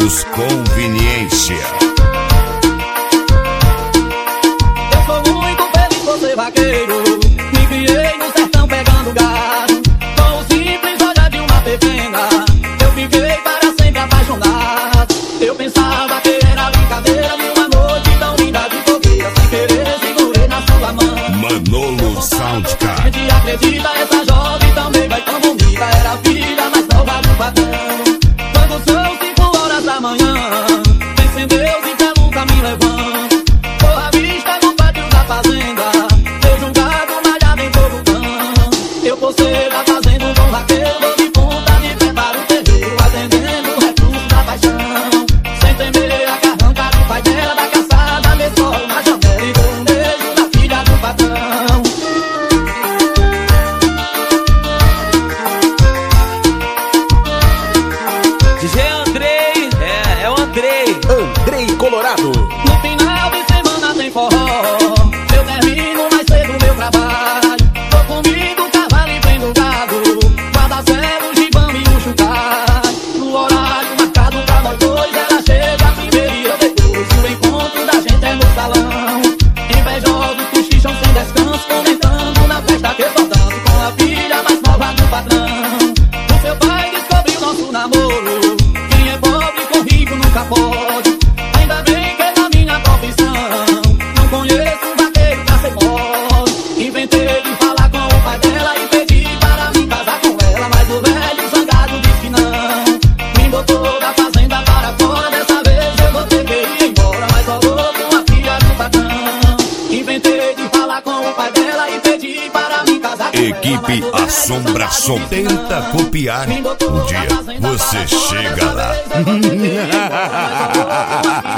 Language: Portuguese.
Postos Conveniência. Eu sou muito feliz por ser vaqueiro. Me criei no sertão pegando gado. Com o simples olhar de uma pepena, eu fiquei para sempre apaixonado. Eu pensava que era brincadeira de uma noite tão linda de fogueira. Sem querer segurei na sua mão. Manolo Soundcard. A gente acredita, essa jovem também vai tão bonita. Era a filha mais nova do patrão. Quando são 5 horas da manhã, penso em Deus e fé nunca me levanto. Tô à vista no pátio da fazenda, vejo um gado malhado em todo canto. Eu postei da fazenda um bom vaqueiro, vou de ponta de pé para o terreiro, atendendo o recurso da paixão. Sem temer a carranca do pai dela, da caçada, me solo na janela e dou um beijo na filha do patrão. DJ Andrei, é o Andrei. Andrei Colorado. No final de semana tem forró, eu termino mais cedo meu trabalho. Tô comigo, cavalo e prendo gado, guarda-celo, gibão e o chucalho. No horário marcado pra nós dois, ela chega primeiro e eu depois. O encontro da gente é no salão. Invejosos cochicham sem descanso, comentando na festa que eu tô dando com a filha mais nova do patrão. O seu pai descobriu nosso namoro. Quem é pobre com rico nunca pode. Ainda bem que na minha profissão não conheço um vaqueiro pra ser mole. Inventei de falar com o pai dela e pedi para me casar com ela, mas o velho zangado disse que não. Me botou da fazenda para fora, dessa vez eu vou ter que ir embora, mas falou com a filha do patrão. Inventei de falar com o pai dela e pedi para me casar com Equipe ela, mas o velho Assombração. zangado disse que não. Tenta copiar. Me botou Um da dia fazenda você para fora, chega dessa lá. vez eu vou ter que ir embora, mas falou com a filha